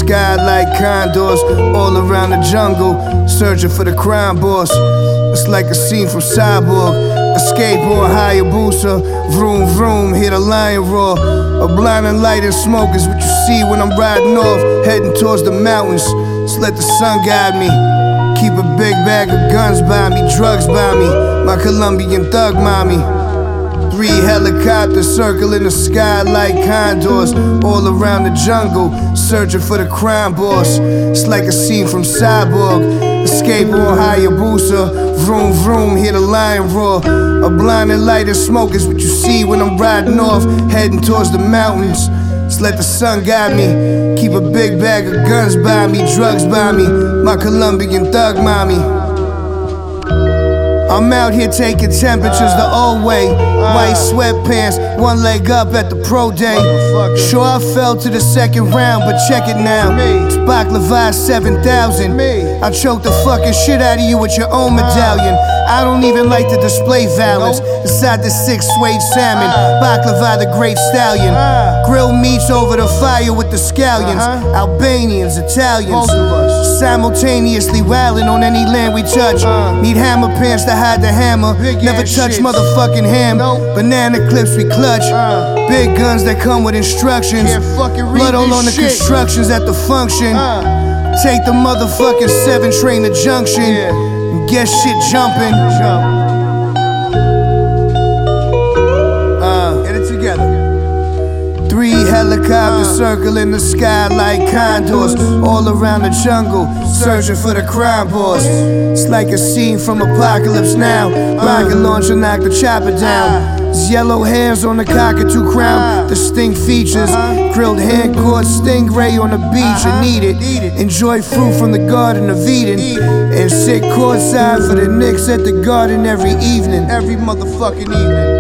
sky like condors, all around the jungle, searching for the crime boss. It's like a scene from Cyborg, a skateboard Hayabusa, vroom vroom, hear the lion roar. A blinding light and smoke is what you see when I'm riding off, heading towards the mountains. Just let the sun guide me. Keep a big bag of guns by me, drugs by me, my Colombian thug mommy. 3 helicopters circling the sky like condors, all around the jungle, searching for the crime boss. It's like a scene from Cyborg, a skateboard Hayabusa, vroom vroom, hear the lion roar. A blinding light and smoke is what you see when I'm riding off, heading towards the mountains. Just let the sun guide me. Keep a big bag of guns by me, drugs by me, my Colombian thug mommy. I'm out here taking temperatures the old way. White sweatpants, one leg up at the pro day. Sure, I fell to the second round, but check it now. It's Baklava 7000. I choked the fucking shit out of you with your own medallion. I don't even like to display violence. Inside the 6 suede salmon, Baklava the great stallion. Grilled meats over the fire with the scallions. Albanians, Italians, simultaneously wildin' on any land we touch. Need hammer pants to hide the hammer. Never touch motherfucking ham. Banana clips we clutch. Big guns that come with instructions. Blood all on the constructions at the function. Take the motherfucking 7 train to Junction and get shit jumping. Get it together. 3 helicopters circling the sky like condors, all around the jungle, searching for the crime boss. It's like a scene from Apocalypse Now. Rocket launcher knock the chopper down. There's yellow hairs on the cockatoo crown. Distinct features, grilled hand caught stingray on the beach. You need it. Enjoy fruit from the Garden of Eden, and sit courtside for the Knicks at the Garden every evening. Every motherfucking evening.